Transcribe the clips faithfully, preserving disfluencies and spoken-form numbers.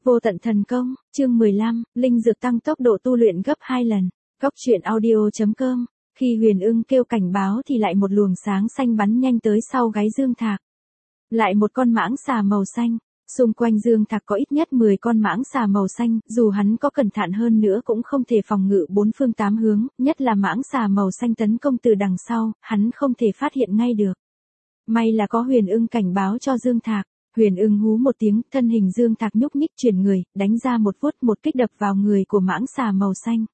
Vô tận thần công, chương mười lăm, linh dược tăng tốc độ tu luyện gấp hai lần. Góc truyện audio chấm com. Khi Huyền Ưng kêu cảnh báo thì lại một luồng sáng xanh bắn nhanh tới sau gáy Dương Thạc. Lại một con mãng xà màu xanh. Xung quanh Dương Thạc có ít nhất mười con mãng xà màu xanh, dù hắn có cẩn thận hơn nữa cũng không thể phòng ngự bốn phương tám hướng, nhất là mãng xà màu xanh tấn công từ đằng sau, hắn không thể phát hiện ngay được. May là có Huyền Ưng cảnh báo cho Dương Thạc. Huyền Ưng hú một tiếng, thân hình Dương Thạc nhúc nhích chuyển người, đánh ra một vuốt một kích đập vào người của mãng xà màu xanh.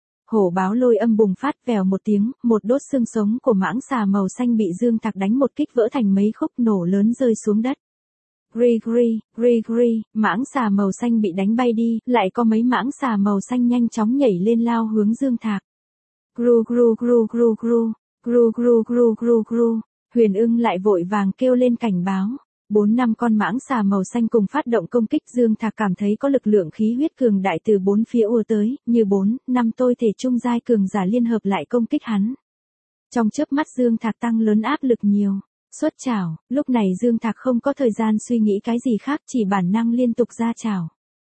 Hổ báo lôi âm bùng phát vèo một tiếng, một đốt xương sống của mãng xà màu xanh bị Dương Thạc đánh một kích vỡ thành mấy khúc nổ lớn rơi xuống đất. Gri gri, gri gri, mãng xà màu xanh bị đánh bay đi, lại có mấy mãng xà màu xanh nhanh chóng nhảy lên lao hướng Dương Thạc. Gru gru gru gru gru, gru gru gru gru gru, Huyền Ưng lại vội vàng kêu lên cảnh báo. Bốn năm con mãng xà màu xanh cùng phát động công kích, Dương Thạc cảm thấy có lực lượng khí huyết cường đại từ bốn phía ùa tới, như bốn, năm tôi thể trung giai cường giả liên hợp lại công kích hắn. Trong chớp mắt Dương Thạc tăng lớn áp lực nhiều. Xuất chảo, lúc này Dương Thạc không có thời gian suy nghĩ cái gì khác, chỉ bản năng liên tục ra chảo.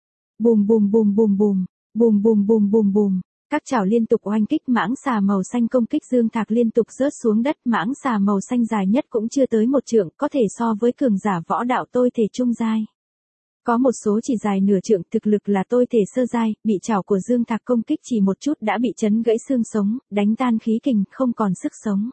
Bùm bùm bùm bùm bùm, bùm bùm bùm bùm bùm. Các chảo liên tục oanh kích mãng xà màu xanh công kích Dương Thạc liên tục rớt xuống đất, mãng xà màu xanh dài nhất cũng chưa tới một trượng, có thể so với cường giả võ đạo tôi thể trung giai. Có một số chỉ dài nửa trượng, thực lực là tôi thể sơ giai, bị chảo của Dương Thạc công kích chỉ một chút đã bị chấn gãy xương sống, đánh tan khí kình, không còn sức sống.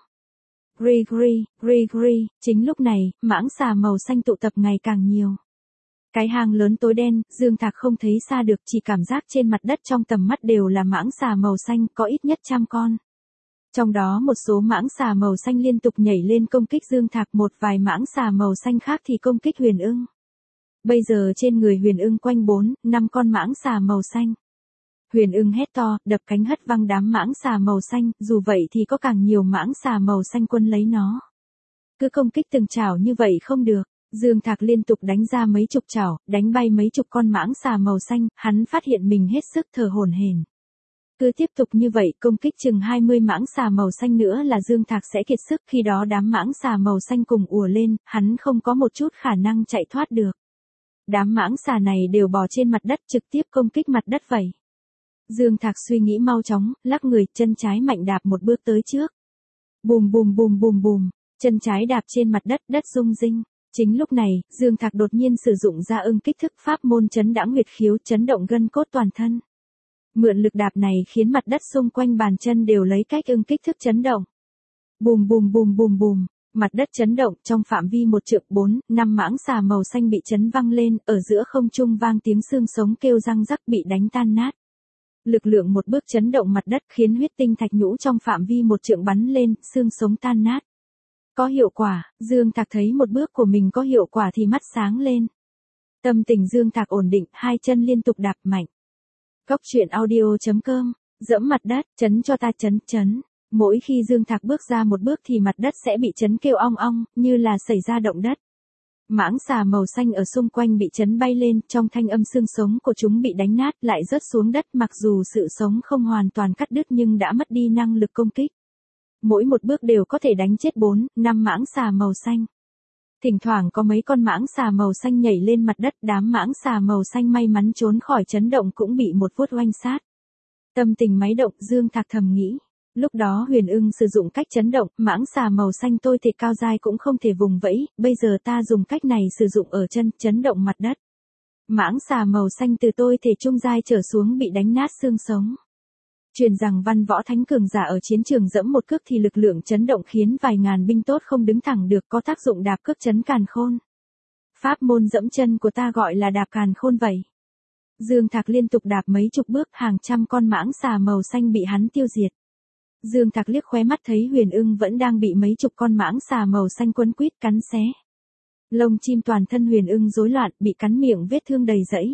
Gri gri, gri gri, chính lúc này, mãng xà màu xanh tụ tập ngày càng nhiều. Cái hang lớn tối đen, Dương Thạc không thấy xa được, chỉ cảm giác trên mặt đất trong tầm mắt đều là mãng xà màu xanh, có ít nhất trăm con. Trong đó một số mãng xà màu xanh liên tục nhảy lên công kích Dương Thạc, một vài mãng xà màu xanh khác thì công kích Huyền Ưng. Bây giờ trên người Huyền Ưng quanh bốn, năm con mãng xà màu xanh. Huyền Ưng hét to, đập cánh hất văng đám mãng xà màu xanh, dù vậy thì có càng nhiều mãng xà màu xanh quân lấy nó. Cứ công kích từng chảo như vậy không được. Dương Thạc liên tục đánh ra mấy chục chảo, đánh bay mấy chục con mãng xà màu xanh, hắn phát hiện mình hết sức thở hổn hển. Cứ tiếp tục như vậy, công kích chừng hai mươi mãng xà màu xanh nữa là Dương Thạc sẽ kiệt sức, khi đó đám mãng xà màu xanh cùng ùa lên, hắn không có một chút khả năng chạy thoát được. Đám mãng xà này đều bò trên mặt đất trực tiếp công kích mặt đất vậy. Dương Thạc suy nghĩ mau chóng, lắc người, chân trái mạnh đạp một bước tới trước. Bùm bùm bùm bùm bùm, chân trái đạp trên mặt đất, đất rung rinh. Chính lúc này, Dương Thạc đột nhiên sử dụng ra ưng kích thức pháp môn chấn đãng huyệt khiếu, chấn động gân cốt toàn thân. Mượn lực đạp này khiến mặt đất xung quanh bàn chân đều lấy cách ưng kích thức chấn động. Bùm bùm bùm bùm bùm, mặt đất chấn động, trong phạm vi một trượng bốn, năm mãng xà màu xanh bị chấn văng lên, ở giữa không trung vang tiếng xương sống kêu răng rắc bị đánh tan nát. Lực lượng một bước chấn động mặt đất khiến huyết tinh thạch nhũ trong phạm vi một trượng bắn lên, xương sống tan nát. Có hiệu quả, Dương Thạc thấy một bước của mình có hiệu quả thì mắt sáng lên. Tâm tình Dương Thạc ổn định, hai chân liên tục đạp mạnh. Góc truyện audio chấm com, dẫm mặt đất, chấn cho ta chấn chấn. Mỗi khi Dương Thạc bước ra một bước thì mặt đất sẽ bị chấn kêu ong ong, như là xảy ra động đất. Mãng xà màu xanh ở xung quanh bị chấn bay lên, trong thanh âm xương sống của chúng bị đánh nát lại rớt xuống đất, mặc dù sự sống không hoàn toàn cắt đứt nhưng đã mất đi năng lực công kích. Mỗi một bước đều có thể đánh chết bốn, năm mãng xà màu xanh. Thỉnh thoảng có mấy con mãng xà màu xanh nhảy lên mặt đất, đám mãng xà màu xanh may mắn trốn khỏi chấn động cũng bị một vuốt oanh sát. Tâm tình máy động, Dương Thạc thầm nghĩ. Lúc đó Huyền Ưng sử dụng cách chấn động, mãng xà màu xanh tôi thể cao dai cũng không thể vùng vẫy, bây giờ ta dùng cách này sử dụng ở chân, chấn động mặt đất. Mãng xà màu xanh từ tôi thể trung giai trở xuống bị đánh nát xương sống. Truyền rằng văn võ thánh cường giả ở chiến trường dẫm một cước thì lực lượng chấn động khiến vài ngàn binh tốt không đứng thẳng được, có tác dụng đạp cước chấn càn khôn. Pháp môn dẫm chân của ta gọi là đạp càn khôn vậy. Dương Thạc liên tục đạp mấy chục bước, hàng trăm con mãng xà màu xanh bị hắn tiêu diệt. Dương Thạc liếc khóe mắt thấy Huyền Ưng vẫn đang bị mấy chục con mãng xà màu xanh quấn quýt cắn xé. Lông chim toàn thân Huyền Ưng rối loạn, bị cắn miệng vết thương đầy rẫy.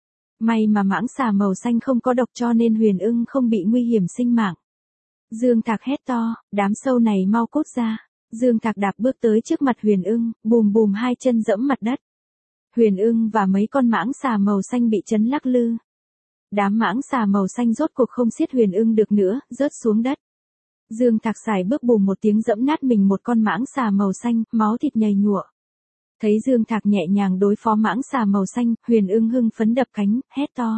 May mà mãng xà màu xanh không có độc cho nên Huyền Ưng không bị nguy hiểm sinh mạng. Dương Thạc hét to, đám sâu này mau cút ra. Dương Thạc đạp bước tới trước mặt Huyền Ưng, bùm bùm hai chân dẫm mặt đất. Huyền Ưng và mấy con mãng xà màu xanh bị chấn lắc lư. Đám mãng xà màu xanh rốt cuộc không siết Huyền Ưng được nữa, rớt xuống đất. Dương Thạc xài bước bùm một tiếng dẫm nát mình một con mãng xà màu xanh, máu thịt nhầy nhụa. Thấy Dương Thạc nhẹ nhàng đối phó mãng xà màu xanh, Huyền Ưng hưng phấn đập cánh, hét to.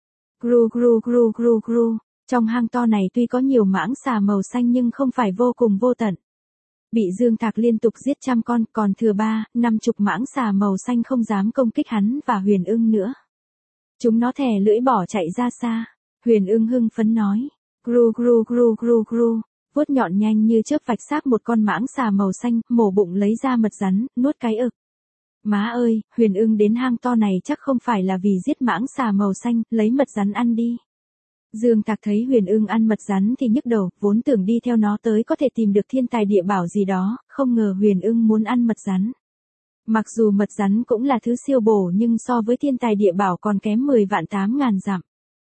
Gru gru gru gru gru, trong hang to này tuy có nhiều mãng xà màu xanh nhưng không phải vô cùng vô tận. Bị Dương Thạc liên tục giết trăm con, còn thừa ba, năm chục mãng xà màu xanh không dám công kích hắn và Huyền Ưng nữa. Chúng nó thè lưỡi bỏ chạy ra xa. Huyền Ưng hưng phấn nói. Gru gru gru gru gru, vuốt nhọn nhanh như chớp vạch xác một con mãng xà màu xanh, mổ bụng lấy ra mật rắn, nuốt cái ực. Má ơi, Huyền Ưng đến hang to này chắc không phải là vì giết mãng xà màu xanh, lấy mật rắn ăn đi. Dương Thạc thấy Huyền Ưng ăn mật rắn thì nhức đầu, vốn tưởng đi theo nó tới có thể tìm được thiên tài địa bảo gì đó, không ngờ Huyền Ưng muốn ăn mật rắn. Mặc dù mật rắn cũng là thứ siêu bổ nhưng so với thiên tài địa bảo còn kém mười vạn tám ngàn dặm.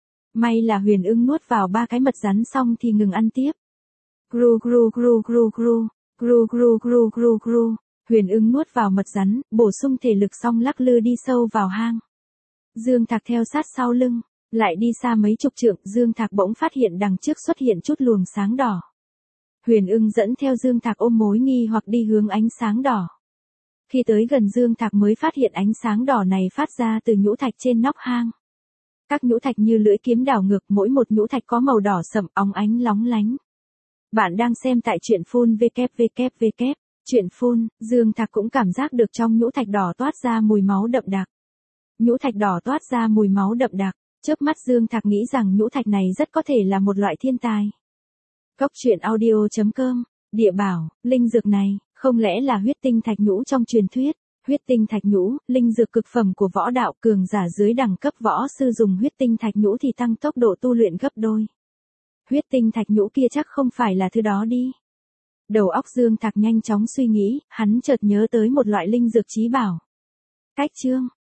May là Huyền Ưng nuốt vào ba cái mật rắn xong thì ngừng ăn tiếp. Gru gru gru gru gru, gru gru gru gru gru, Huyền Ưng nuốt vào mật rắn, bổ sung thể lực xong lắc lư đi sâu vào hang. Dương Thạc theo sát sau lưng, lại đi xa mấy chục trượng, Dương Thạc bỗng phát hiện đằng trước xuất hiện chút luồng sáng đỏ. Huyền Ưng dẫn theo Dương Thạc ôm mối nghi hoặc đi hướng ánh sáng đỏ. Khi tới gần Dương Thạc mới phát hiện ánh sáng đỏ này phát ra từ nhũ thạch trên nóc hang. Các nhũ thạch như lưỡi kiếm đảo ngược, mỗi một nhũ thạch có màu đỏ sẫm óng ánh lóng lánh. Bạn đang xem tại truyện phun vê kép vê kép vê kép, truyện phun, Dương Thạc cũng cảm giác được trong nhũ thạch đỏ toát ra mùi máu đậm đặc. Nhũ thạch đỏ toát ra mùi máu đậm đặc, chớp mắt Dương Thạc nghĩ rằng nhũ thạch này rất có thể là một loại thiên tài. Cốc truyện audio chấm com, địa bảo, linh dược này, không lẽ là huyết tinh thạch nhũ trong truyền thuyết? Huyết tinh thạch nhũ, linh dược cực phẩm của võ đạo, cường giả dưới đẳng cấp võ sư dùng huyết tinh thạch nhũ thì tăng tốc độ tu luyện gấp đôi. Huyết tinh thạch nhũ kia chắc không phải là thứ đó đi. Đầu óc Dương Thạc nhanh chóng suy nghĩ, hắn chợt nhớ tới một loại linh dược chí bảo. Cách chương